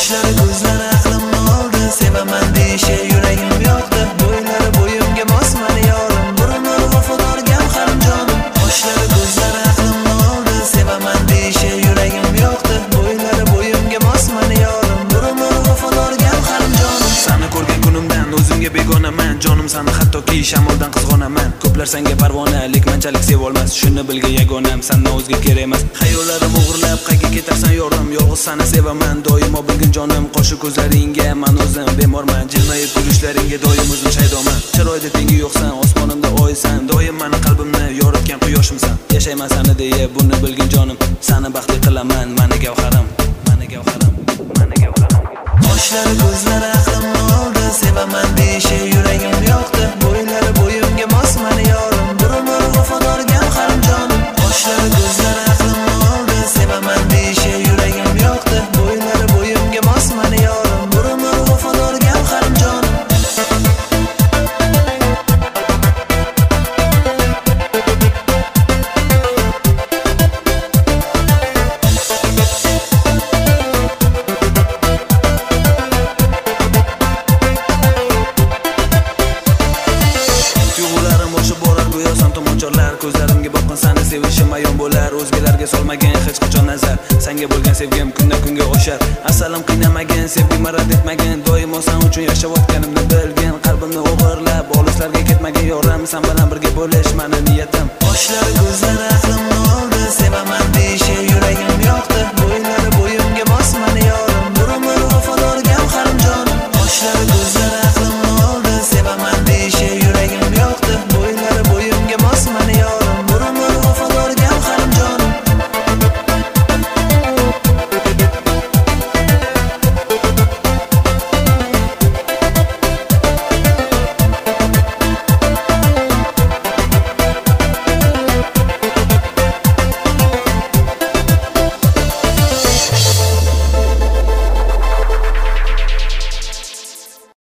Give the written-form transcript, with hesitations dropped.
Qoshlari ko'zlari aqlimni oldi, sevaman deyishi yuragim yoqdi. Bo'ylari bo'yimga bosmani yorim, burni vafodor gavharim jonim. Qoshlari ko'zlari aqlimni oldi, sevaman deyishi yuragim yoqdi. Bo'ylari bo'yimga bosmani yorim, burni vafodor gavharim jonim. Seni ko'rgan kunimdan o'zimga begonaman, jonim seni hattoki shamoldan qizg'onaman. Ko'plar senga parvona, lek menchalik sevolmas, shuni bilgan yagonam sendan o'zga kerak emas. Xayollarim o'g'irlab qayga ketarsan yorim, yolg'iz seni sevaman doimo bilgin jonim. Qo'shi ko'zlaringga men o'zim bemorman, jilmayib kulishlaringga doim o'zim shaydoman. Chiroyda tengi yo'qsan, osmonimda oysan, doim meni qalbimni yoritgan quyoshimsan. Yashayman seni deya buni bilgin jonim, seni baxtli qilaman, meni gavharim, meni gavharim, meni gavharim. Qoshlari ko'zlari aqlimni oldi, sevaman deyishi yuragim yoqdi. Bo'ylari bo'yimga bosmani yorim, burni vafodor gavharim jonim. Qoshlari ko'zlari aqlimni oldi, sevaman deyishi yuragim yoqdi. Bo'ylari bo'yimga bosmani yorim, burni vafodor gavharim jonim. Ko'zlarimga boqqan seni sevishim ayon bo'lar, o'zgalarga solmagan hech qachon nazar. Senga bo'lgan sevgim kundan kunga oshar, asalim qiynamagan, sevgimni rad etmagan, doimo sen uchun yashayotganimni bilgan. Qalbimni o'g'irlab olislarga ketmagan yorim, sen bilan birga bo'lish meni niyatim. Qoshlari ko'zlari aqlimni oldi, sevaman